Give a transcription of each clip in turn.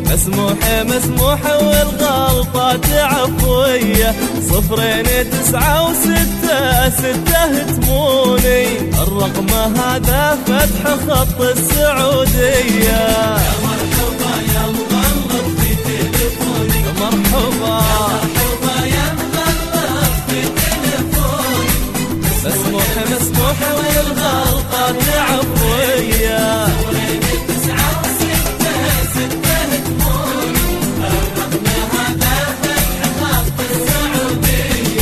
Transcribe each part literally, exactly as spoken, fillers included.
مسموحة مسموحة والغلطات عفوية، صفرين تسعة وستة ستة تموني، الرقم هذا فتح خط السعودية. يا مرحبا يا مغلط في تليفوني، مرحبا مرحبا يا مغلط في تليفوني، مسموحة مسموحة والغلطات عفوية، صفرين تسعة وستة ستة تموني، الرقم هذا فتح خط السعودية.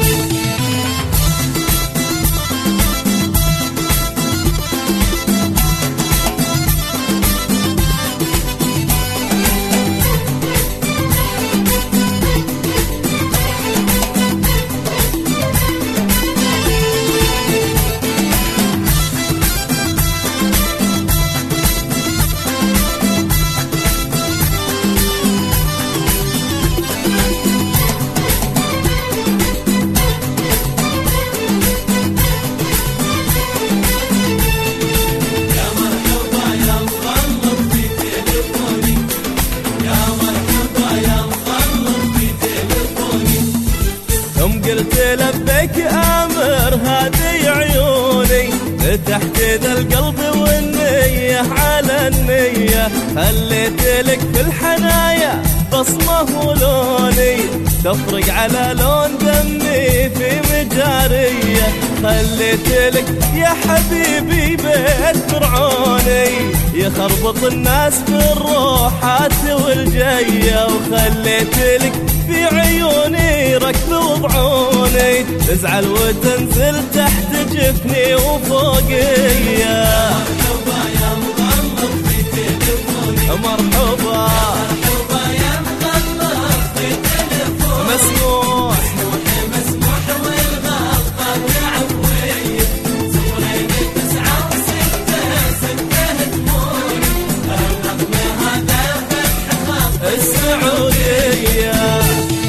قلت لبيك آمر هذه عيوني، فتحت ذا القلب والنية على النية، خليت لك في الحنايا بصمة ولوني، تفرق على لون دمي في مجارية، خليت لك يا حبيبي بيت فرعوني، يخربط الناس بالروحات والجاية، وخليت لك في عيوني ركض وضعوني، تزعل وتنزل تحت جفني وفوقيا. مرحبا يا مغلط في تليفوني، مرحبا مرحبا يا مغلط في تليفوني، مسموح مسموح والغلطات عفوية، صفرين تسعة وستة ستة تموني، الرقم هذا فتح خط السعودية.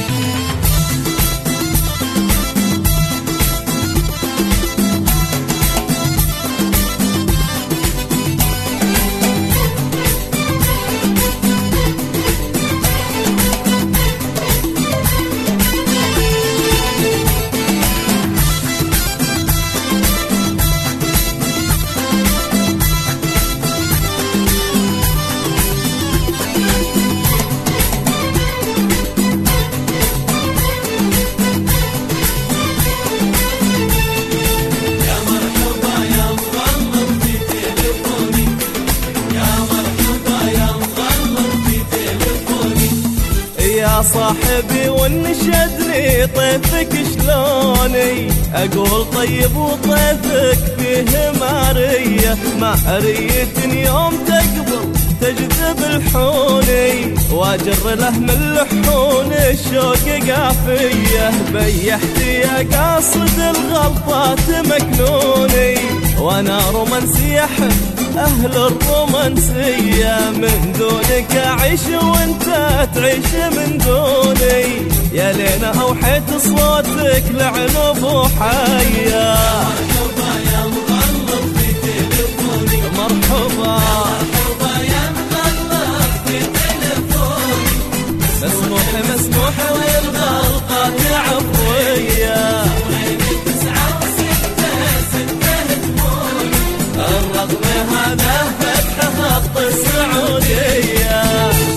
يا صاحبي ونشدني طيفك شلوني، اقول طيب وطيفك فيه مارية، مارية يوم تقبل تجذب الحوني، واجر له من لحون الشوق قافية، بيحت يا قاصد الغلطات مكنوني، وانا رومانسي احب اهل الرومانسية، من دونك اعيش وانت تعيش من دوني، يا لينا اوحيت صوتك لعنب وحيا. مرحبا يا مغلط في تليفوني، مرحبا مرحبا يا مغلط في تليفوني، مسموحة مسموحة والغلطات عفوية، صفرين تسعة وستة ستة تموني، الرقم هذا فتح خط السعودية.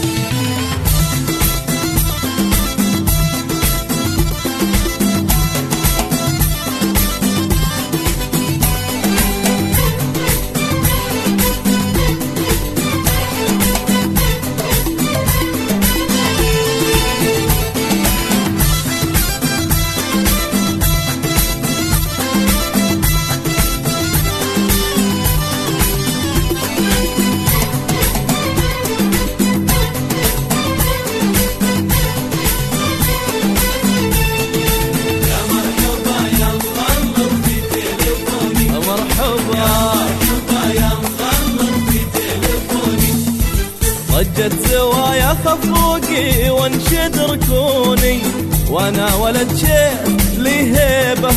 ضجت زوايا خفوقي وانشد ركوني، وانا ولد شيخ لي هيبة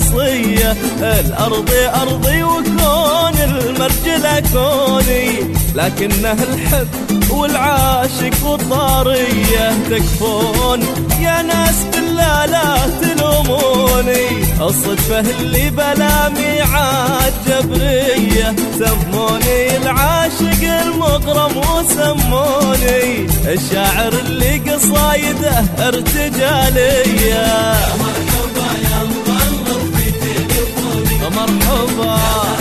وشخصية، الارض ارضي وكون المرجلة كوني، لكنه الحب والعاشق والطارية تكفون. يا ناس بالله لا تلوموني، الصدفة اللي بلا ميعاد جبرية. سموني العاشق المغرم وسموني الشاعر اللي قصايده ارتجالية. مرحبا يا مغلط في تليفوني، مرحبا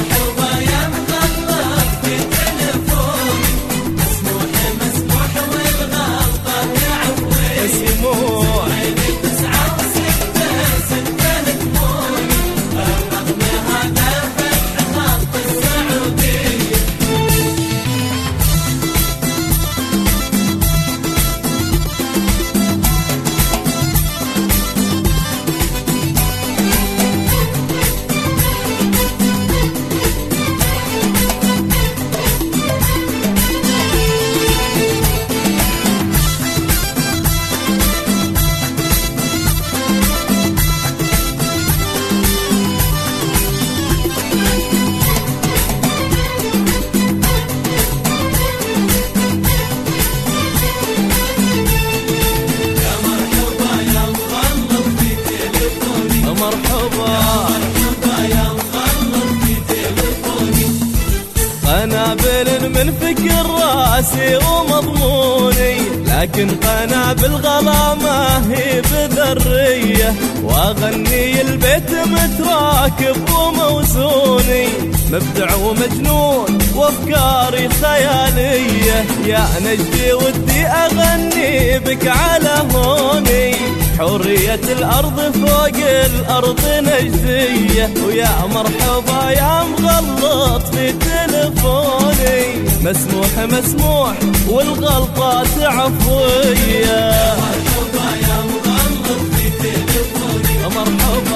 قنابل من فكر راسي ومضموني، لكن قنابل غلا ما هي بذرية. واغني البيت متراكب وموزوني، مبدع ومجنون وافكاري خيالية. يا نجدي ودي اغني بك على هوني، حرية الأرض فوق الأرض نجدية. ويا مرحبا يا مغلط في تلفوني، مسموح مسموح والغلطات عفوية. مرحبا يا مغلط في تليفوني، مرحبا